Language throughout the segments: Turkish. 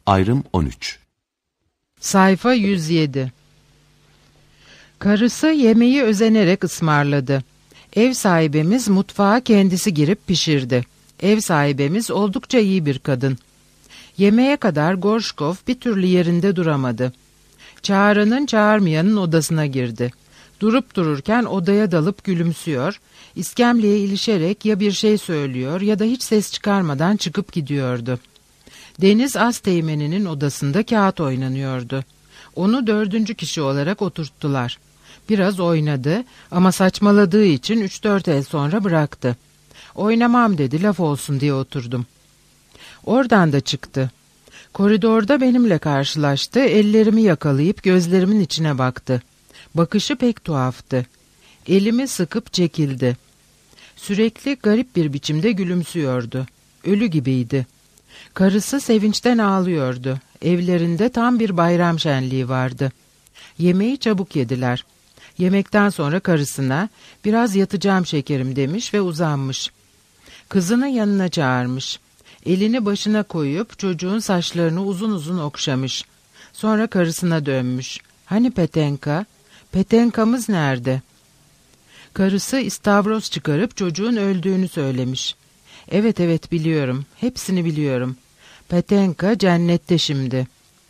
Ayrım 13. Sayfa 107. Karısı yemeği özenerek ısmarladı. Ev sahibimiz mutfağa kendisi girip pişirdi. Ev sahibimiz oldukça iyi bir kadın. Yemeğe kadar Gorşkov bir türlü yerinde duramadı. Çağıranın çağırmayanın odasına girdi. Durup dururken odaya dalıp gülümsüyor, iskemleye ilişerek ya bir şey söylüyor ya da hiç ses çıkarmadan çıkıp gidiyordu. Deniz Asteğmeni'nin odasında kağıt oynanıyordu. Onu 4. kişi olarak oturttular. Biraz oynadı ama saçmaladığı için 3-4 el sonra bıraktı. Oynamam dedi, laf olsun diye oturdum. Oradan da çıktı. Koridorda benimle karşılaştı, ellerimi yakalayıp gözlerimin içine baktı. Bakışı pek tuhaftı. Elimi sıkıp çekildi. Sürekli garip bir biçimde gülümsüyordu. Ölü gibiydi. Karısı sevinçten ağlıyordu. Evlerinde tam bir bayram şenliği vardı. Yemeği çabuk yediler. Yemekten sonra karısına "Biraz yatacağım şekerim" demiş ve uzanmış. Kızını yanına çağırmış. Elini başına koyup çocuğun saçlarını uzun uzun okşamış. Sonra karısına dönmüş. "Hani Petenka? Petenka'mız nerede?" Karısı istavroz çıkarıp çocuğun öldüğünü söylemiş. Evet biliyorum. Hepsini biliyorum. Petenka cennette şimdi."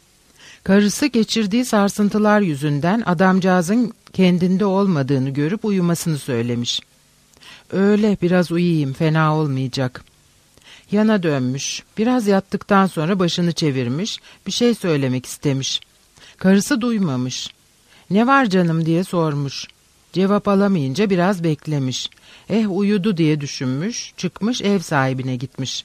Karısı geçirdiği sarsıntılar yüzünden adamcağızın kendinde olmadığını görüp uyumasını söylemiş. "Öyle, biraz uyuyayım, fena olmayacak." Yana dönmüş. Biraz yattıktan sonra başını çevirmiş, bir şey söylemek istemiş. Karısı duymamış. "Ne var canım?" diye sormuş. Cevap alamayınca biraz beklemiş. Uyudu diye düşünmüş, çıkmış ev sahibine gitmiş.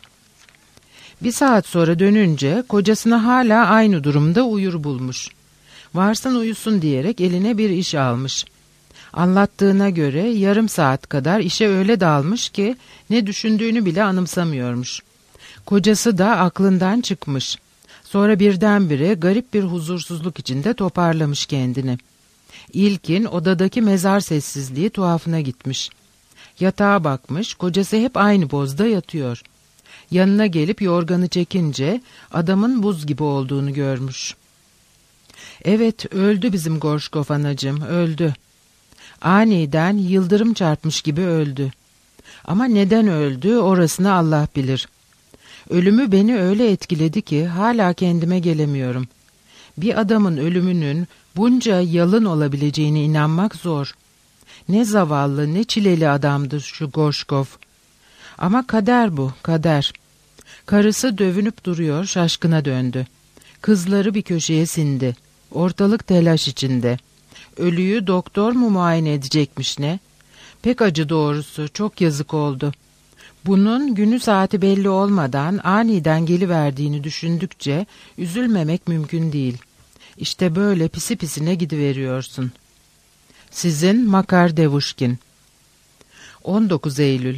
Bir saat sonra dönünce kocasını hala aynı durumda uyur bulmuş. Varsın uyusun diyerek eline bir iş almış. Anlattığına göre yarım saat kadar işe öyle dalmış ki ne düşündüğünü bile anımsamıyormuş. Kocası da aklından çıkmış. Sonra birdenbire garip bir huzursuzluk içinde toparlamış kendini. İlkin odadaki mezar sessizliği tuhafına gitmiş. Yatağa bakmış, kocası hep aynı pozda yatıyor. Yanına gelip yorganı çekince adamın buz gibi olduğunu görmüş. Evet, öldü bizim Gorşkov anacığım, öldü. Aniden yıldırım çarpmış gibi öldü. Ama neden öldü orasını Allah bilir. Ölümü beni öyle etkiledi ki hala kendime gelemiyorum. Bir adamın ölümünün bunca yalın olabileceğine inanmak zor. Ne zavallı, ne çileli adamdır şu Gorşkov. Ama kader bu, kader. Karısı dövünüp duruyor, şaşkına döndü. Kızları bir köşeye sindi. Ortalık telaş içinde. Ölüyü doktor mu muayene edecekmiş ne? Pek acı doğrusu, çok yazık oldu. Bunun günü saati belli olmadan aniden geliverdiğini düşündükçe üzülmemek mümkün değil. İşte böyle pisi pisine gidiveriyorsun. Sizin Makar Devuşkin. 19 Eylül.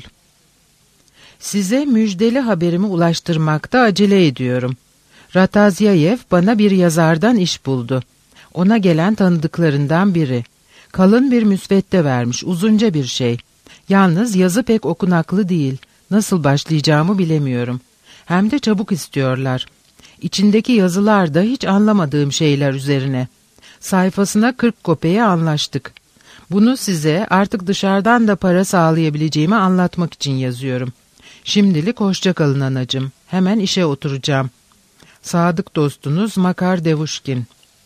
Size müjdeli haberimi ulaştırmakta acele ediyorum. Ratazyayev bana bir yazardan iş buldu. Ona gelen tanıdıklarından biri. Kalın bir müsvedde vermiş, uzunca bir şey. Yalnız yazı pek okunaklı değil. Nasıl başlayacağımı bilemiyorum. Hem de çabuk istiyorlar. İçindeki yazılar da hiç anlamadığım şeyler üzerine. Sayfasına 40 kopeye anlaştık. Bunu size artık dışarıdan da para sağlayabileceğimi anlatmak için yazıyorum. Şimdilik hoşça kalın anacığım. Hemen işe oturacağım. Sadık dostunuz Makar Devuşkin.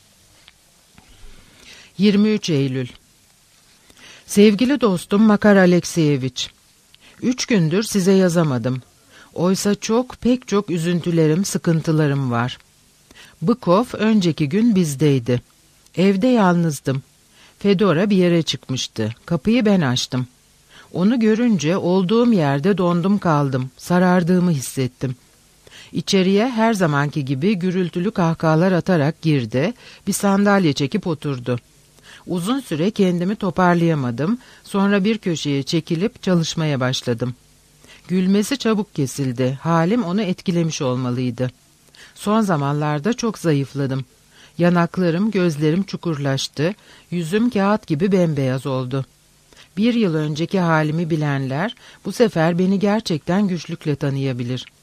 23 Eylül. Sevgili dostum Makar Alekseyeviç, 3 gündür size yazamadım. Oysa pek çok üzüntülerim, sıkıntılarım var. Bыкov önceki gün bizdeydi. Evde yalnızdım. Fedora bir yere çıkmıştı. Kapıyı ben açtım. Onu görünce olduğum yerde dondum kaldım. Sarardığımı hissettim. İçeriye her zamanki gibi gürültülü kahkahalar atarak girdi, bir sandalye çekip oturdu. Uzun süre kendimi toparlayamadım, sonra bir köşeye çekilip çalışmaya başladım. Gülmesi çabuk kesildi, halim onu etkilemiş olmalıydı. Son zamanlarda çok zayıfladım. Yanaklarım, gözlerim çukurlaştı, yüzüm kağıt gibi bembeyaz oldu. 1 yıl önceki halimi bilenler bu sefer beni gerçekten güçlükle tanıyabilir.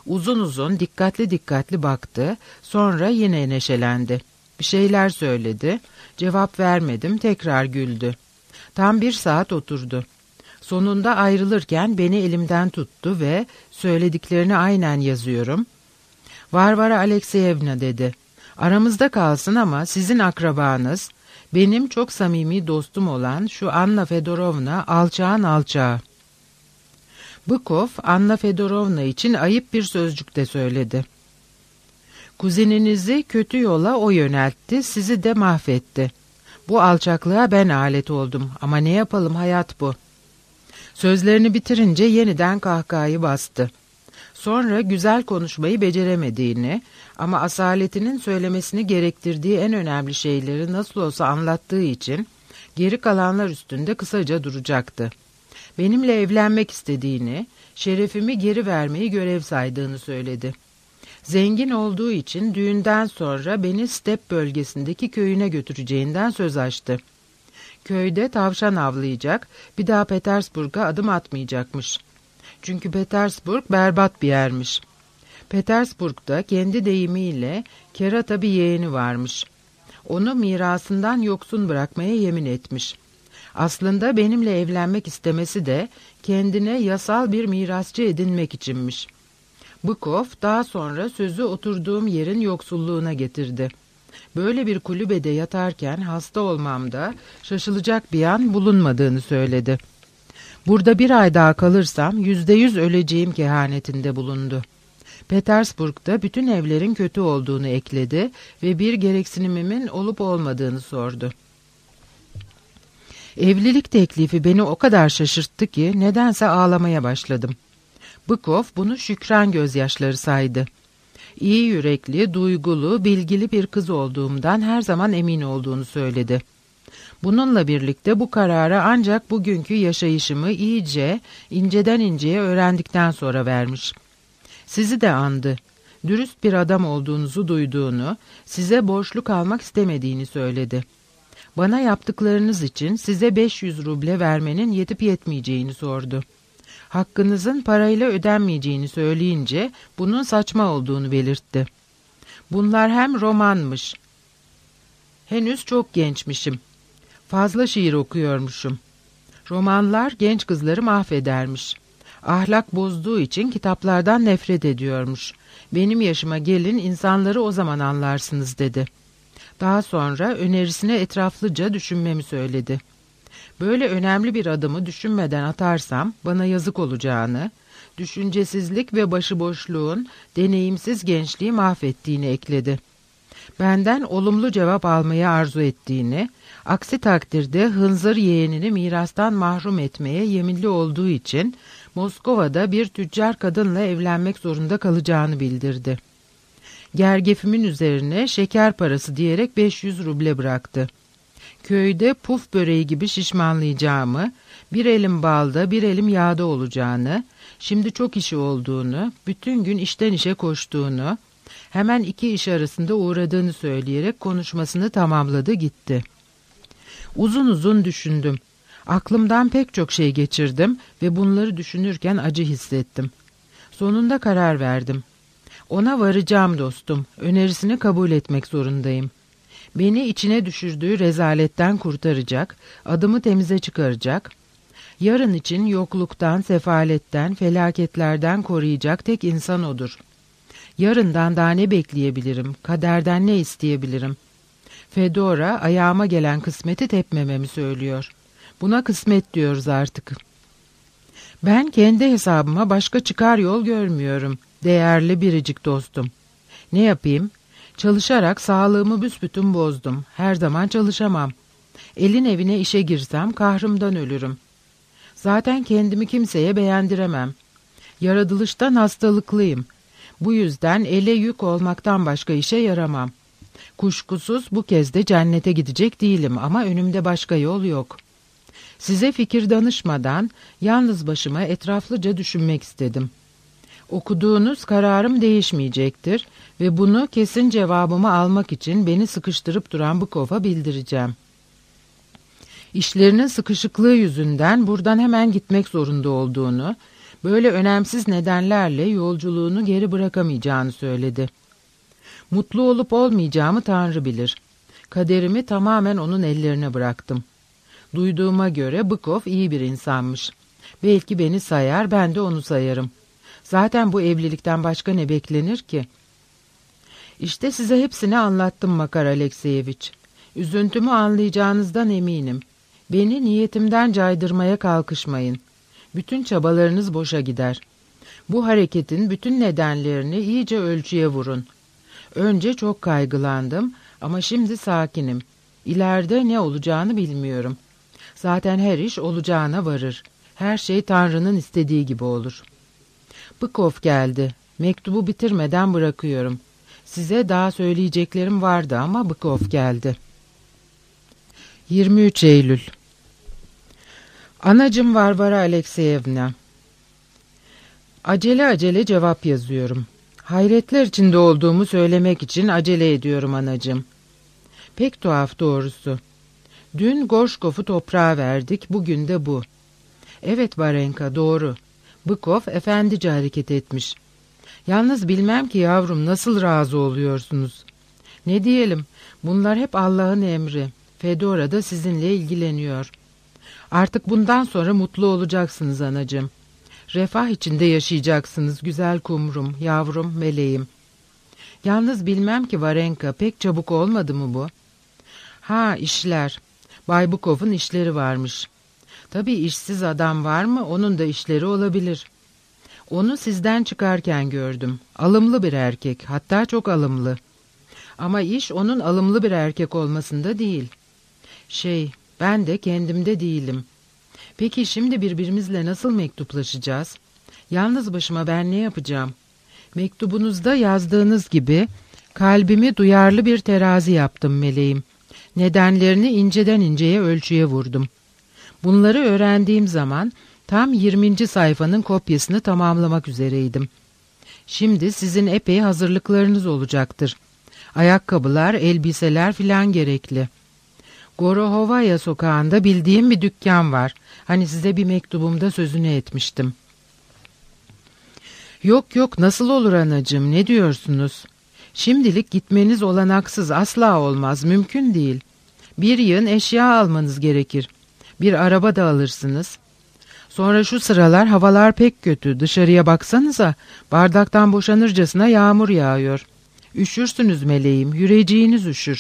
Uzun uzun, dikkatli dikkatli baktı, sonra yine neşelendi. Bir şeyler söyledi, cevap vermedim, tekrar güldü. Tam 1 saat oturdu. Sonunda ayrılırken beni elimden tuttu ve söylediklerini aynen yazıyorum. Varvara Alekseyevna dedi. Aramızda kalsın ama sizin akrabanız, benim çok samimi dostum olan şu Anna Fedorovna alçağın alçağı. Bykov, Anna Fedorovna için ayıp bir sözcük de söyledi. Kuzeninizi kötü yola o yöneltti, sizi de mahvetti. Bu alçaklığa ben alet oldum ama ne yapalım, hayat bu. Sözlerini bitirince yeniden kahkahayı bastı. Sonra güzel konuşmayı beceremediğini ama asaletinin söylemesini gerektirdiği en önemli şeyleri nasıl olsa anlattığı için geri kalanlar üstünde kısaca duracaktı. Benimle evlenmek istediğini, şerefimi geri vermeyi görev saydığını söyledi. Zengin olduğu için düğünden sonra beni step bölgesindeki köyüne götüreceğinden söz açtı. Köyde tavşan avlayacak, bir daha Petersburg'a adım atmayacakmış. Çünkü Petersburg berbat bir yermiş. Petersburg'da kendi deyimiyle kerata bir yeğeni varmış. Onu mirasından yoksun bırakmaya yemin etmiş. Aslında benimle evlenmek istemesi de kendine yasal bir mirasçı edinmek içinmiş. Bykov daha sonra sözü oturduğum yerin yoksulluğuna getirdi. Böyle bir kulübede yatarken hasta olmamda şaşılacak bir an bulunmadığını söyledi. Burada 1 ay daha kalırsam %100 öleceğim kehanetinde bulundu. Petersburg'da bütün evlerin kötü olduğunu ekledi ve bir gereksinimimin olup olmadığını sordu. Evlilik teklifi beni o kadar şaşırttı ki nedense ağlamaya başladım. Bykov bunu şükran gözyaşları saydı. İyi yürekli, duygulu, bilgili bir kız olduğumdan her zaman emin olduğunu söyledi. Bununla birlikte bu karara ancak bugünkü yaşayışımı iyice, inceden inceye öğrendikten sonra vermiş. Sizi de andı. Dürüst bir adam olduğunuzu duyduğunu, size borçlu kalmak istemediğini söyledi. Bana yaptıklarınız için size 500 ruble vermenin yetip yetmeyeceğini sordu. Hakkınızın parayla ödenmeyeceğini söyleyince bunun saçma olduğunu belirtti. Bunlar hem romanmış. Henüz çok gençmişim. Fazla şiir okuyormuşum. Romanlar genç kızları mahvedermiş. Ahlak bozduğu için kitaplardan nefret ediyormuş. Benim yaşıma gelin, insanları o zaman anlarsınız dedi. Daha sonra önerisine etraflıca düşünmemi söyledi. Böyle önemli bir adımı düşünmeden atarsam bana yazık olacağını, düşüncesizlik ve başıboşluğun deneyimsiz gençliği mahvettiğini ekledi. Benden olumlu cevap almayı arzu ettiğini, aksi takdirde hınzır yeğenini mirastan mahrum etmeye yeminli olduğu için Moskova'da bir tüccar kadınla evlenmek zorunda kalacağını bildirdi. Gergefimin üzerine şeker parası diyerek 500 ruble bıraktı. Köyde puf böreği gibi şişmanlayacağımı, bir elim balda bir elim yağda olacağını, şimdi çok işi olduğunu, bütün gün işten işe koştuğunu, hemen 2 iş arasında uğradığını söyleyerek konuşmasını tamamladı gitti. Uzun uzun düşündüm. Aklımdan pek çok şey geçirdim ve bunları düşünürken acı hissettim. Sonunda karar verdim. Ona varacağım dostum, önerisini kabul etmek zorundayım. Beni içine düşürdüğü rezaletten kurtaracak, adımı temize çıkaracak, yarın için yokluktan, sefaletten, felaketlerden koruyacak tek insan odur. Yarından daha ne bekleyebilirim, kaderden ne isteyebilirim? Fedora ayağıma gelen kısmeti tepmememi söylüyor. Buna kısmet diyoruz artık. Ben kendi hesabıma başka çıkar yol görmüyorum, değerli biricik dostum. Ne yapayım? Çalışarak sağlığımı büsbütün bozdum. Her zaman çalışamam. Elin evine işe girsem kahrımdan ölürüm. Zaten kendimi kimseye beğendiremem. Yaratılıştan hastalıklıyım. Bu yüzden ele yük olmaktan başka işe yaramam. Kuşkusuz bu kez de cennete gidecek değilim ama önümde başka yol yok. Size fikir danışmadan yalnız başıma etraflıca düşünmek istedim. Okuduğunuz kararım değişmeyecektir ve bunu kesin cevabımı almak için beni sıkıştırıp duran Bykov'a bildireceğim. İşlerinin sıkışıklığı yüzünden buradan hemen gitmek zorunda olduğunu, Böyle önemsiz nedenlerle yolculuğunu geri bırakamayacağını söyledi. Mutlu olup olmayacağımı Tanrı bilir. Kaderimi tamamen onun ellerine bıraktım. Duyduğuma göre Bykov iyi bir insanmış. Belki beni sayar, ben de onu sayarım. Zaten bu evlilikten başka ne beklenir ki? İşte size hepsini anlattım Makar Alekseyeviç. Üzüntümü anlayacağınızdan eminim. Beni niyetimden caydırmaya kalkışmayın. Bütün çabalarınız boşa gider. Bu hareketin bütün nedenlerini iyice ölçüye vurun. Önce çok kaygılandım ama şimdi sakinim. İleride ne olacağını bilmiyorum. Zaten her iş olacağına varır. Her şey Tanrı'nın istediği gibi olur. Bykov geldi. Mektubu bitirmeden bırakıyorum. Size daha söyleyeceklerim vardı ama Bykov geldi. 23 Eylül. Anacım Varvara Alekseyevna. Acele cevap yazıyorum. Hayretler içinde olduğumu söylemek için acele ediyorum anacığım. Pek tuhaf doğrusu. Dün Gorşkov'u toprağa verdik, bugün de bu. Evet Varenka, doğru. Bykov efendice hareket etmiş. Yalnız bilmem ki yavrum, nasıl razı oluyorsunuz? Ne diyelim, bunlar hep Allah'ın emri. Fedora da sizinle ilgileniyor. Artık bundan sonra mutlu olacaksınız anacığım. Refah içinde yaşayacaksınız güzel kumrum, yavrum, meleğim. Yalnız bilmem ki Varenka, pek çabuk olmadı mı bu? Ha, işler. Bay Bykov'un işleri varmış. Tabii işsiz adam var mı, onun da işleri olabilir. Onu sizden çıkarken gördüm. Alımlı bir erkek, hatta çok alımlı. Ama iş onun alımlı bir erkek olmasında değil. Ben de kendimde değilim. Peki şimdi birbirimizle nasıl mektuplaşacağız? Yalnız başıma ben ne yapacağım? Mektubunuzda yazdığınız gibi kalbimi duyarlı bir terazi yaptım meleğim. Nedenlerini inceden inceye ölçüye vurdum. Bunları öğrendiğim zaman tam 20. sayfanın kopyasını tamamlamak üzereydim. Şimdi sizin epey hazırlıklarınız olacaktır. Ayakkabılar, elbiseler filan gerekli. Gorohovaya sokağında bildiğim bir dükkan var. Hani size bir mektubumda sözünü etmiştim. Yok nasıl olur anacığım, ne diyorsunuz? Şimdilik gitmeniz olanaksız, asla olmaz, mümkün değil. Bir yığın eşya almanız gerekir. Bir araba da alırsınız. Sonra şu sıralar havalar pek kötü, dışarıya baksanıza, bardaktan boşanırcasına yağmur yağıyor. Üşürsünüz meleğim, yüreceğiniz üşür.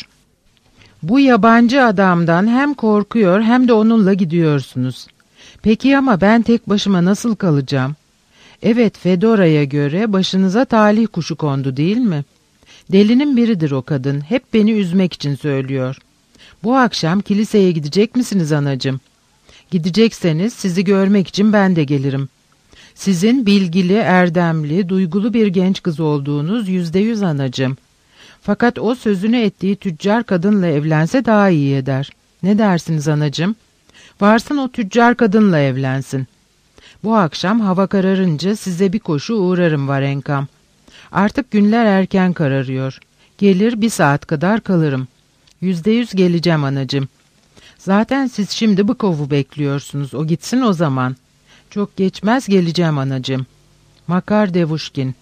Bu yabancı adamdan hem korkuyor hem de onunla gidiyorsunuz. Peki ama ben tek başıma nasıl kalacağım? Evet, Fedora'ya göre başınıza talih kuşu kondu değil mi? Delinin biridir o kadın, hep beni üzmek için söylüyor. Bu akşam kiliseye gidecek misiniz anacığım? Gidecekseniz sizi görmek için ben de gelirim. Sizin bilgili, erdemli, duygulu bir genç kız olduğunuz %100 anacığım. Fakat o sözünü ettiği tüccar kadınla evlense daha iyi eder. Ne dersiniz anacığım? Varsın o tüccar kadınla evlensin. Bu akşam hava kararınca size bir koşu uğrarım Varenkam. Artık günler erken kararıyor. Gelir 1 saat kadar kalırım. %100 geleceğim anacığım. Zaten siz şimdi Bykov'u bekliyorsunuz. O gitsin o zaman. Çok geçmez geleceğim anacığım. Makar Devuşkin.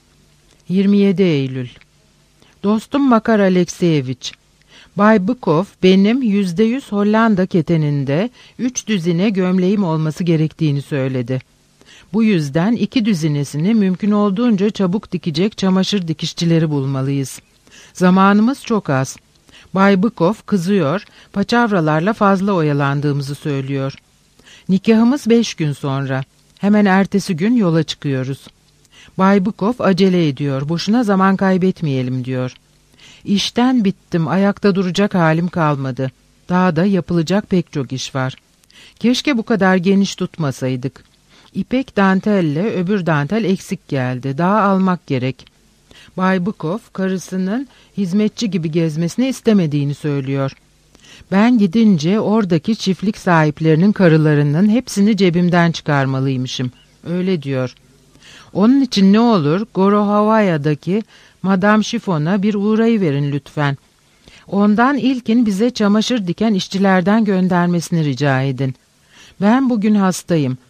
27 Eylül. Dostum Makar Alekseyeviç. Bay Bykov benim %100 Hollanda keteninde 3 düzine gömleğim olması gerektiğini söyledi. Bu yüzden 2 düzinesini mümkün olduğunca çabuk dikecek çamaşır dikişçileri bulmalıyız. Zamanımız çok az. Bay Bykov kızıyor, paçavralarla fazla oyalandığımızı söylüyor. Nikahımız 5 gün sonra. Hemen ertesi gün yola çıkıyoruz. Bay Bykov acele ediyor, boşuna zaman kaybetmeyelim diyor. İşten bittim, ayakta duracak halim kalmadı. Daha da yapılacak pek çok iş var. Keşke bu kadar geniş tutmasaydık. İpek dantelle öbür dantel eksik geldi, daha almak gerek. Bay Bykov karısının hizmetçi gibi gezmesini istemediğini söylüyor. Ben gidince oradaki çiftlik sahiplerinin karılarının hepsini cebimden çıkarmalıymışım. Öyle diyor. Onun için ne olur Gorohovaya'daki Madame Chiffon'a bir uğrayıverin lütfen. Ondan ilkin bize çamaşır diken işçilerden göndermesini rica edin. Ben bugün hastayım.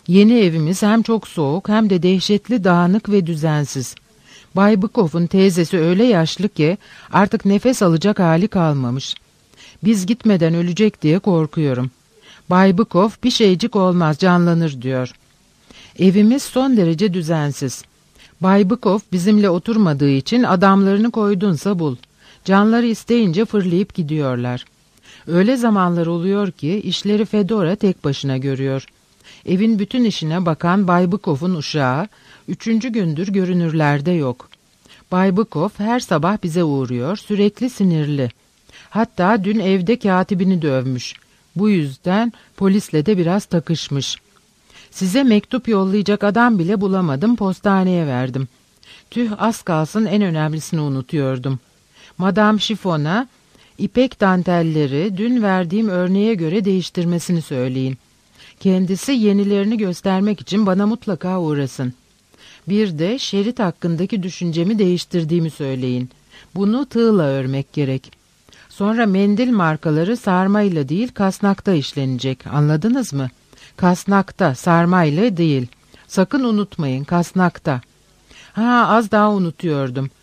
Yeni evimiz hem çok soğuk hem de dehşetli dağınık ve düzensiz. Bay Bykov'un teyzesi öyle yaşlı ki artık nefes alacak hali kalmamış. Biz gitmeden ölecek diye korkuyorum. Bay Bykov bir şeycik olmaz, canlanır diyor. Evimiz son derece düzensiz. Bay Bykov bizimle oturmadığı için adamlarını koydunsa bul. Canları isteyince fırlayıp gidiyorlar. Öyle zamanlar oluyor ki işleri Fedora tek başına görüyor. Evin bütün işine bakan Bay Bykov'un uşağı 3. gündür görünürlerde yok. Bay Bykov her sabah bize uğruyor, sürekli sinirli. Hatta dün evde katibini dövmüş. Bu yüzden polisle de biraz takışmış. Size mektup yollayacak adam bile bulamadım, postaneye verdim. Tüh, az kalsın en önemlisini unutuyordum. Madame Chiffon'a ipek dantelleri dün verdiğim örneğe göre değiştirmesini söyleyin. Kendisi yenilerini göstermek için bana mutlaka uğrasın. Bir de şerit hakkındaki düşüncemi değiştirdiğimi söyleyin. Bunu tığla örmek gerek. Sonra mendil markaları sarmayla değil kasnakta işlenecek. Anladınız mı? Kasnakta, sarmayla değil. Sakın unutmayın, kasnakta. Az daha unutuyordum.